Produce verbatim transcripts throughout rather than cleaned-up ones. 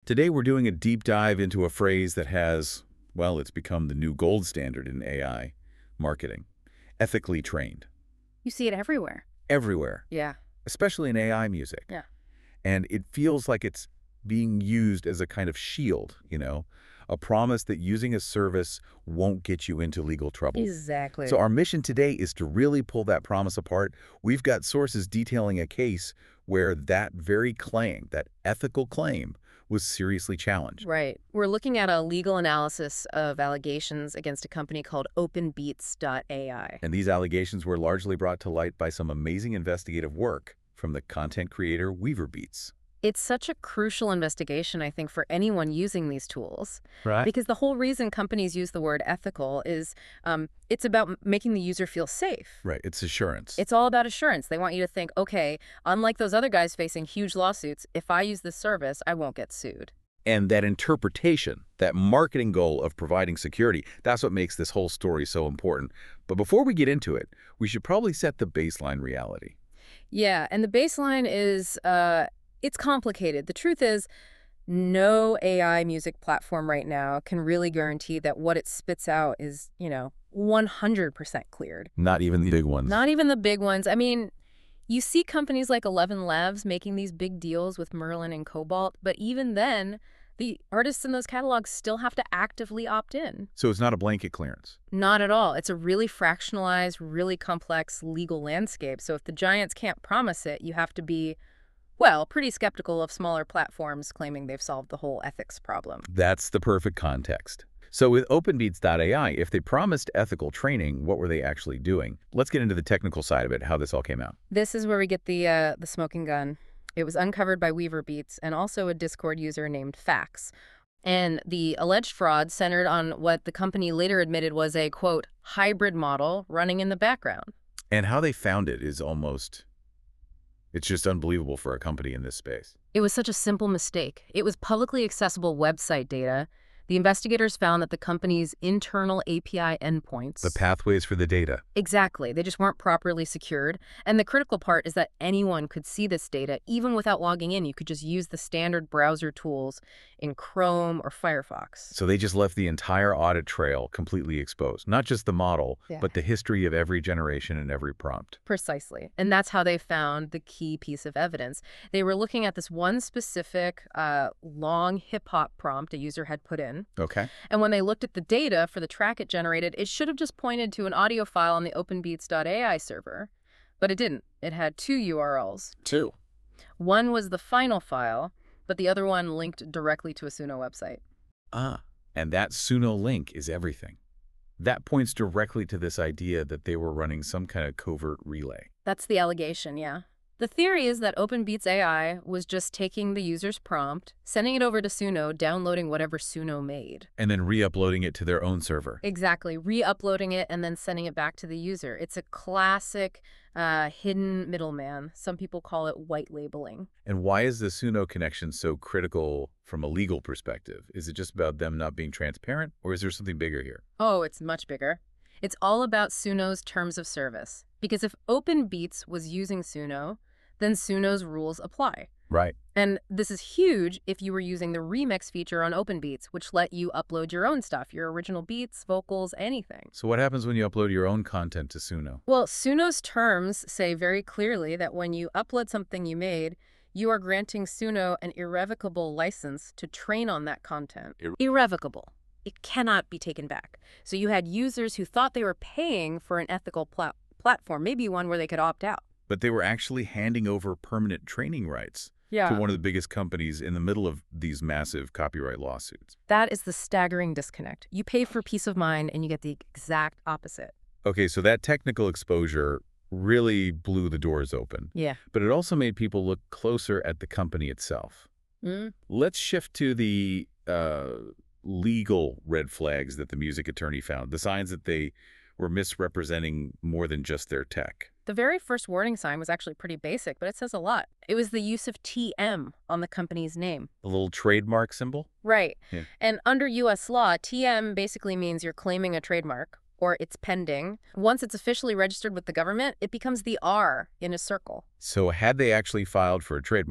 Today we're doing a deep dive into a phrase that has, well, it's become the new gold standard in A I marketing. Ethically trained. You see it everywhere. Everywhere. Yeah. Especially in A I music. Yeah. And it feels like it's being used as a kind of shield, you know, a promise that using a service won't get you into legal trouble. Exactly. So our mission today is to really pull that promise apart. We've got sources detailing a case where that very claim, that ethical claim, was seriously challenged. Right. We're looking at a legal analysis of allegations against a company called open beats dot A I. And these allegations were largely brought to light by some amazing investigative work from the content creator Weaverbeats. It's such a crucial investigation, I think, for anyone using these tools. Right. Because the whole reason companies use the word ethical is um, it's about m- making the user feel safe. Right. It's assurance. It's all about assurance. They want you to think, okay, unlike those other guys facing huge lawsuits, if I use this service, I won't get sued. And that interpretation, that marketing goal of providing security, that's what makes this whole story so important. But before we get into it, we should probably set the baseline reality. Yeah, and the baseline is, uh, it's complicated. The truth is, no A I music platform right now can really guarantee that what it spits out is, you know, one hundred percent cleared. Not even the big ones. Not even the big ones. I mean, you see companies like Eleven Labs making these big deals with Merlin and Cobalt, but even then, the artists in those catalogs still have to actively opt in. So it's not a blanket clearance. Not at all. It's a really fractionalized, really complex legal landscape. So if the giants can't promise it, you have to be, well, pretty skeptical of smaller platforms claiming they've solved the whole ethics problem. That's the perfect context. So with open beats dot A I, if they promised ethical training, what were they actually doing? Let's get into the technical side of it, how this all came out. This is where we get the uh, the smoking gun. It was uncovered by Weaverbeats and also a Discord user named Fax. And the alleged fraud centered on what the company later admitted was a, quote, hybrid model running in the background. And how they found it is almost, it's just unbelievable for a company in this space. It was such a simple mistake. It was publicly accessible website data. The investigators found that the company's internal A P I endpoints... The pathways for the data. Exactly. They just weren't properly secured. And the critical part is that anyone could see this data, even without logging in. You could just use the standard browser tools in Chrome or Firefox. So they just left the entire audit trail completely exposed. Not just the model, Yeah. but the history of every generation and every prompt. Precisely. And that's how they found the key piece of evidence. They were looking at this one specific uh, long hip-hop prompt a user had put in. Okay. And when they looked at the data for the track it generated, it should have just pointed to an audio file on the open beats dot A I server. But it didn't. It had two U R Ls. Two. One was the final file, but the other one linked directly to a Suno website. Ah, and that Suno link is everything. That points directly to this idea that they were running some kind of covert relay. That's the allegation, yeah. The theory is that OpenBeats A I was just taking the user's prompt, sending it over to Suno, downloading whatever Suno made. And then re-uploading it to their own server. Exactly. Re-uploading it and then sending it back to the user. It's a classic uh, hidden middleman. Some people call it white labeling. And why is the Suno connection so critical from a legal perspective? Is it just about them not being transparent, or is there something bigger here? Oh, it's much bigger. It's all about Suno's terms of service. Because if OpenBeats was using Suno, then Suno's rules apply. Right. And this is huge if you were using the remix feature on OpenBeats, which let you upload your own stuff, your original beats, vocals, anything. So what happens when you upload your own content to Suno? Well, Suno's terms say very clearly that when you upload something you made, you are granting Suno an irrevocable license to train on that content. Ir- irrevocable. It cannot be taken back. So you had users who thought they were paying for an ethical plat- platform, maybe one where they could opt out. But they were actually handing over permanent training rights Yeah. to one of the biggest companies in the middle of these massive copyright lawsuits. That is the staggering disconnect. You pay for peace of mind and you get the exact opposite. Okay, so that technical exposure really blew the doors open. Yeah. But it also made people look closer at the company itself. Mm. Let's shift to the uh, legal red flags that the music attorney found, the signs that they were misrepresenting more than just their tech. The very first warning sign was actually pretty basic, but it says a lot. It was the use of T M on the company's name. The little trademark symbol? Right. Yeah. And under U S law, T M basically means you're claiming a trademark or it's pending. Once it's officially registered with the government, it becomes the R in a circle. So had they actually filed for a trademark?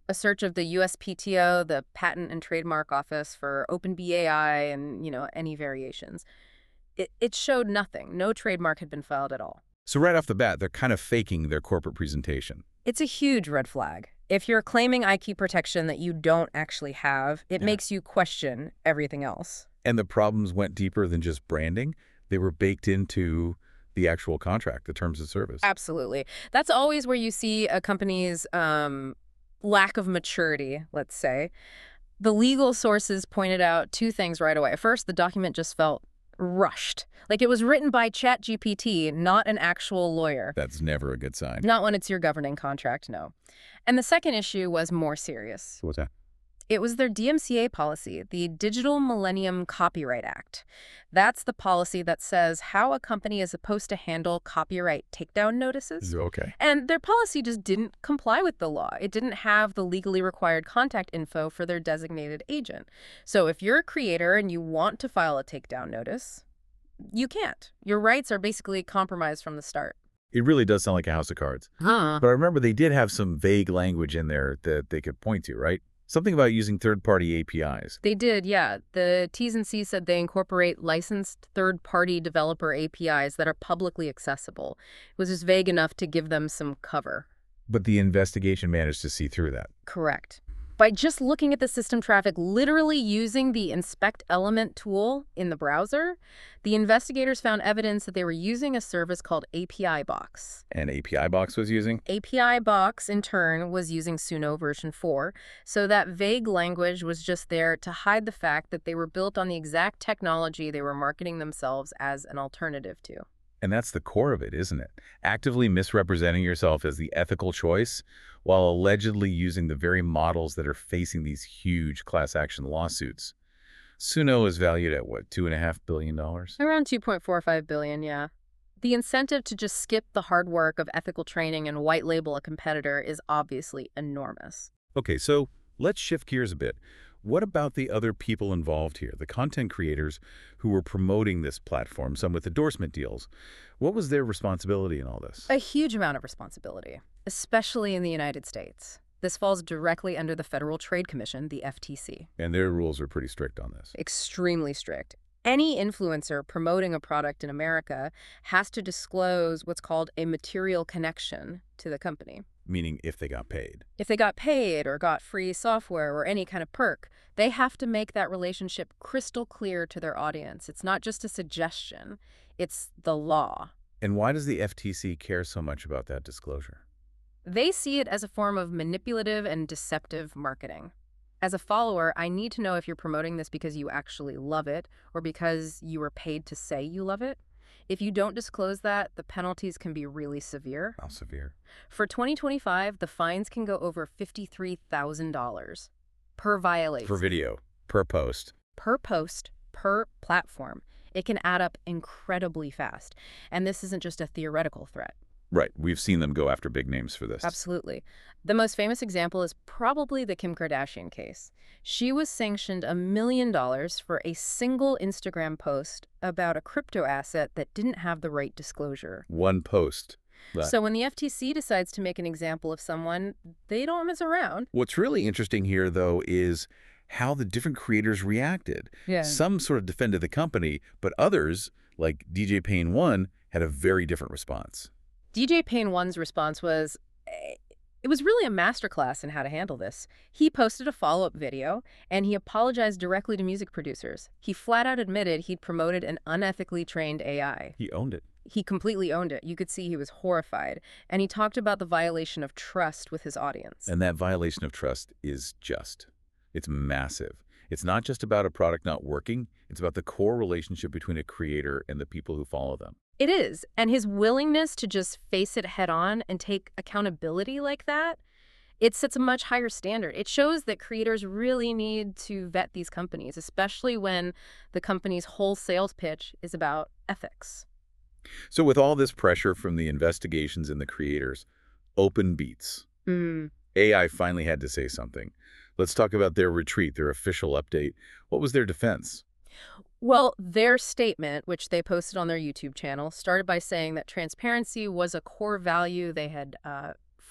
A search of the U S P T O, the Patent and Trademark Office for OpenBAI and, you know, any variations. It, it showed nothing. No trademark had been filed at all. So right off the bat, they're kind of faking their corporate presentation. It's a huge red flag. If you're claiming I P protection that you don't actually have, it Yeah. makes you question everything else. And the problems went deeper than just branding. They were baked into the actual contract, the terms of service. Absolutely. That's always where you see a company's um, lack of maturity, let's say. The legal sources pointed out two things right away. First, the document just felt rushed. Like it was written by ChatGPT, not an actual lawyer. That's never a good sign. Not when it's your governing contract, no. And the second issue was more serious. So what's that? It was their D M C A policy, the Digital Millennium Copyright Act. That's the policy that says how a company is supposed to handle copyright takedown notices. Okay. And their policy just didn't comply with the law. It didn't have the legally required contact info for their designated agent. So if you're a creator and you want to file a takedown notice, you can't. Your rights are basically compromised from the start. It really does sound like a house of cards. Huh. But I remember they did have some vague language in there that they could point to, right? Something about using third-party A P Is. They did, yeah. The T's and C's said they incorporate licensed third-party developer A P Is that are publicly accessible. It was just vague enough to give them some cover. But the investigation managed to see through that. Correct. By just looking at the system traffic, literally using the inspect element tool in the browser, the investigators found evidence that they were using a service called A P I Box. And A P I Box was using? A P I Box, in turn, was using Suno version four, so that vague language was just there to hide the fact that they were built on the exact technology they were marketing themselves as an alternative to. And that's the core of it, isn't it? Actively misrepresenting yourself as the ethical choice while allegedly using the very models that are facing these huge class action lawsuits. Suno is valued at, what, two point five billion dollars? Around two point four five billion dollars, yeah. The incentive to just skip the hard work of ethical training and white label a competitor is obviously enormous. Okay, so let's shift gears a bit. What about the other people involved here, the content creators who were promoting this platform, some with endorsement deals? What was their responsibility in all this? A huge amount of responsibility, especially in the United States. This falls directly under the Federal Trade Commission, the F T C. And their rules are pretty strict on this. Extremely strict. Any influencer promoting a product in America has to disclose what's called a material connection to the company. Meaning if they got paid. If they got paid or got free software or any kind of perk, they have to make that relationship crystal clear to their audience. It's not just a suggestion, it's the law. And why does the F T C care so much about that disclosure? They see it as a form of manipulative and deceptive marketing. As a follower, I need to know if you're promoting this because you actually love it or because you were paid to say you love it. If you don't disclose that, the penalties can be really severe. How severe? For twenty twenty-five, the fines can go over fifty-three thousand dollars per violation. Per video, per post. Per post, per platform. It can add up incredibly fast. And this isn't just a theoretical threat. Right. We've seen them go after big names for this. Absolutely. The most famous example is probably the Kim Kardashian case. She was sanctioned a million dollars for a single Instagram post about a crypto asset that didn't have the right disclosure. One post. But So when the F T C decides to make an example of someone, they don't mess around. what's really interesting here, though, is how the different creators reacted. Yeah. Some sort of defended the company, but others, like D J Payne one, had a very different response. D J Payne one's response was, eh, it was really a masterclass in how to handle this. He posted a follow-up video, and he apologized directly to music producers. He flat out admitted he'd promoted an unethically trained A I. He owned it. He completely owned it. You could see he was horrified. And he talked about the violation of trust with his audience. And that violation of trust is just. It's massive. It's not just about a product not working. It's about the core relationship between a creator and the people who follow them. It is. And his willingness to just face it head on and take accountability like that, it sets a much higher standard. It shows that creators really need to vet these companies, especially when the company's whole sales pitch is about ethics. So with all this pressure from the investigations and the creators, OpenBeats. Mm. A I finally had to say something. Let's talk about their retreat, their official update. What was their defense? Well, their statement, which they posted on their YouTube channel, started by saying that transparency was a core value they had uh,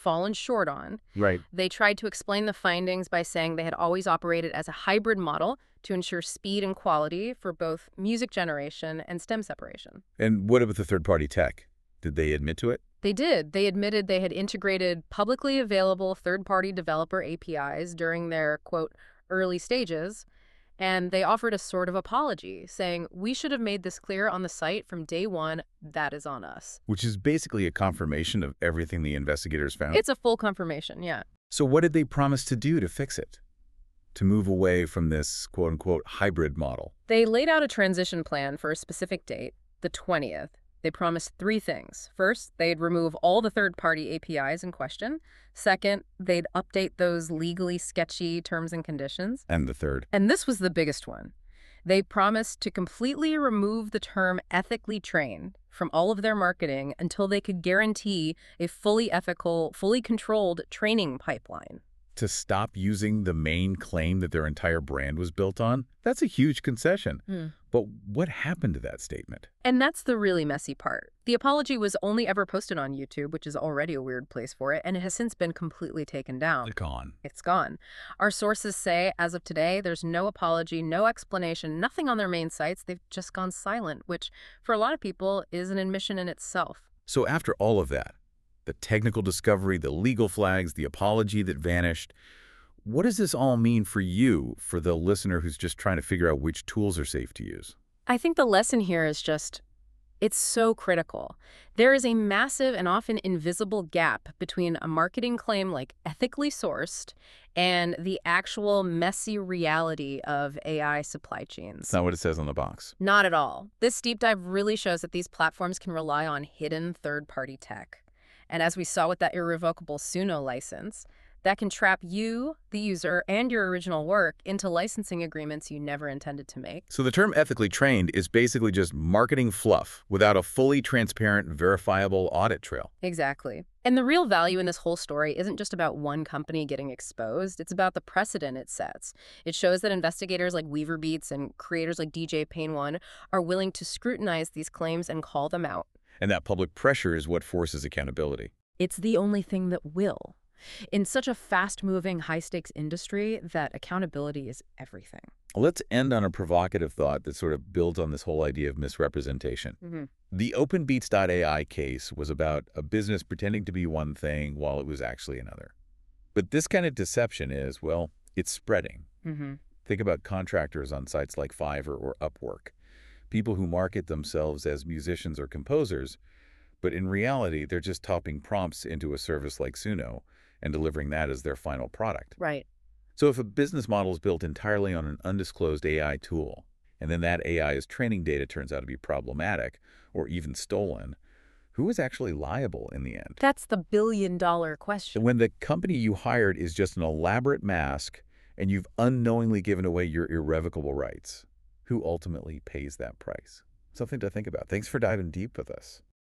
fallen short on. Right. They tried to explain the findings by saying they had always operated as a hybrid model to ensure speed and quality for both music generation and stem separation. And what about the third-party tech? Did they admit to it? They did. They admitted they had integrated publicly available third-party developer A P Is during their, quote, early stages, and they offered a sort of apology, saying, we should have made this clear on the site from day one. That is on us. Which is basically a confirmation of everything the investigators found? It's a full confirmation, yeah. So what did they promise to do to fix it? To move away from this quote-unquote hybrid model? They laid out a transition plan for a specific date, the twentieth. They promised three things. First, they'd remove all the third-party A P Is in question. Second, they'd update those legally sketchy terms and conditions. And the third? And this was the biggest one. They promised to completely remove the term ethically trained from all of their marketing until they could guarantee a fully ethical, fully controlled training pipeline. To stop using the main claim that their entire brand was built on? That's a huge concession. Hmm. But what happened to that statement? And that's the really messy part. The apology was only ever posted on YouTube, which is already a weird place for it, and it has since been completely taken down. It's gone. It's gone. Our sources say, as of today, there's no apology, no explanation, nothing on their main sites. They've just gone silent, which, for a lot of people, is an admission in itself. So after all of that, the technical discovery, the legal flags, the apology that vanished, what does this all mean for you, for the listener who's just trying to figure out which tools are safe to use? I think the lesson here is just, it's so critical. There is a massive and often invisible gap between a marketing claim like ethically sourced and the actual messy reality of A I supply chains. That's not what it says on the box. Not at all. This deep dive really shows that these platforms can rely on hidden third-party tech. And as we saw with that irrevocable Suno license, that can trap you, the user, and your original work into licensing agreements you never intended to make. So the term ethically trained is basically just marketing fluff without a fully transparent, verifiable audit trail. Exactly. And the real value in this whole story isn't just about one company getting exposed. It's about the precedent it sets. It shows that investigators like Weaver Beats and creators like D J Pain One are willing to scrutinize these claims and call them out. And that public pressure is what forces accountability. It's the only thing that will. In such a fast-moving, high-stakes industry, that accountability is everything. Let's end on a provocative thought that sort of builds on this whole idea of misrepresentation. Mm-hmm. The OpenBeats dot A I case was about a business pretending to be one thing while it was actually another. But this kind of deception is, well, it's spreading. Mm-hmm. Think about contractors on sites like Fiverr or Upwork. People who market themselves as musicians or composers, but in reality, they're just topping prompts into a service like Suno and delivering that as their final product. Right. So if a business model is built entirely on an undisclosed A I tool, and then that A I's training data turns out to be problematic or even stolen, who is actually liable in the end? That's the billion-dollar question. When the company you hired is just an elaborate mask and you've unknowingly given away your irrevocable rights, who ultimately pays that price? Something to think about. Thanks for diving deep with us.